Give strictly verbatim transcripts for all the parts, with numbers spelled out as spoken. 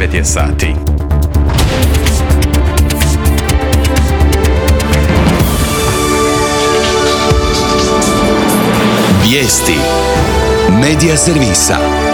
devet je sati. Vijesti Medija servisa.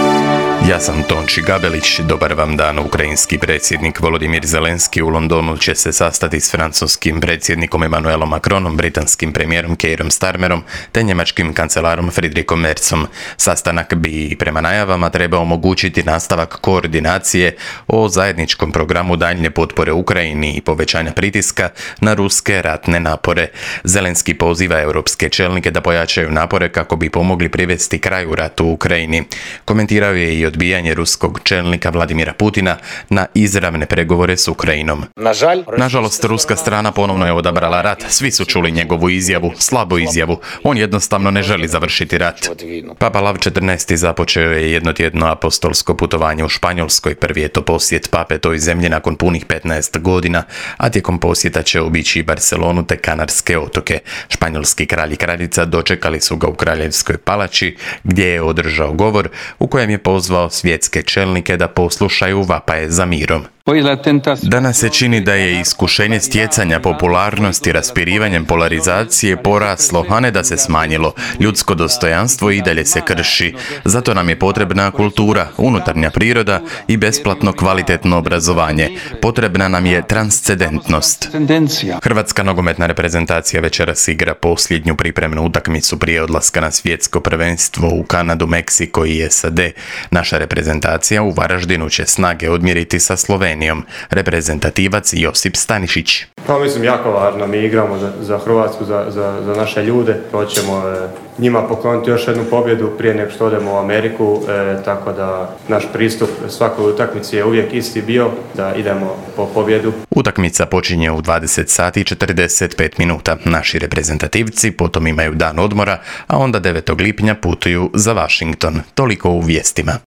Ja sam Tonči Gabelić, dobar vam dan. Ukrajinski predsjednik Volodimir Zelenski u Londonu će se sastati s francuskim predsjednikom Emmanuelom Macronom, britanskim premijerom Keirom Starmerom te njemačkim kancelarom Friedrichom Merzom. Sastanak bi prema najavama trebao omogućiti nastavak koordinacije o zajedničkom programu daljnje potpore Ukrajini i povećanja pritiska na ruske ratne napore. Zelenski poziva europske čelnike da pojačaju napore kako bi pomogli privesti kraju ratu u Ukrajini. Komentirao je i odbijanje ruskog čelnika Vladimira Putina na izravne pregovore s Ukrajinom. Nažalost, ruska strana ponovno je odabrala rat. Svi su čuli njegovu izjavu, slabu izjavu. On jednostavno ne želi završiti rat. Papa Lav četrnaesti započeo je jednotjedno apostolsko putovanje u Španjolskoj. Prvi je to posjet pape toj zemlji nakon punih petnaest godina, a tijekom posjeta će obići i Barcelonu te Kanarske otoke. Španjolski kralj i kraljica dočekali su ga u Kraljevskoj palači, gdje je održao govor u kojem je pozvao svjetske čelnike da poslušaju vapaje za mirom. Danas se čini da je iskušenje stjecanja popularnosti raspirivanjem polarizacije poraslo, a ne da se smanjilo. Ljudsko dostojanstvo i dalje se krši. Zato nam je potrebna kultura, unutarnja priroda i besplatno kvalitetno obrazovanje. Potrebna nam je transcendentnost. Hrvatska nogometna reprezentacija večeras igra posljednju pripremnu utakmicu prije odlaska na svjetsko prvenstvo u Kanadu, Meksiko i S A D. Naša reprezentacija u Varaždinu će snage odmjeriti sa Slovenijom. Reprezentativac Josip Stanišić. Pa mislim, jako važno, mi igramo za, za Hrvatsku, za, za, za naše ljude. Hoćemo e, njima pokloniti još jednu pobjedu prije nego što odemo u Ameriku, e, tako da naš pristup svakoj utakmici je uvijek isti bio, da idemo po pobjedu. Utakmica počinje u dvadeset sati i četrdeset pet minuta. Naši reprezentativci potom imaju dan odmora, a onda devetog lipnja putuju za Washington. Toliko u vijestima.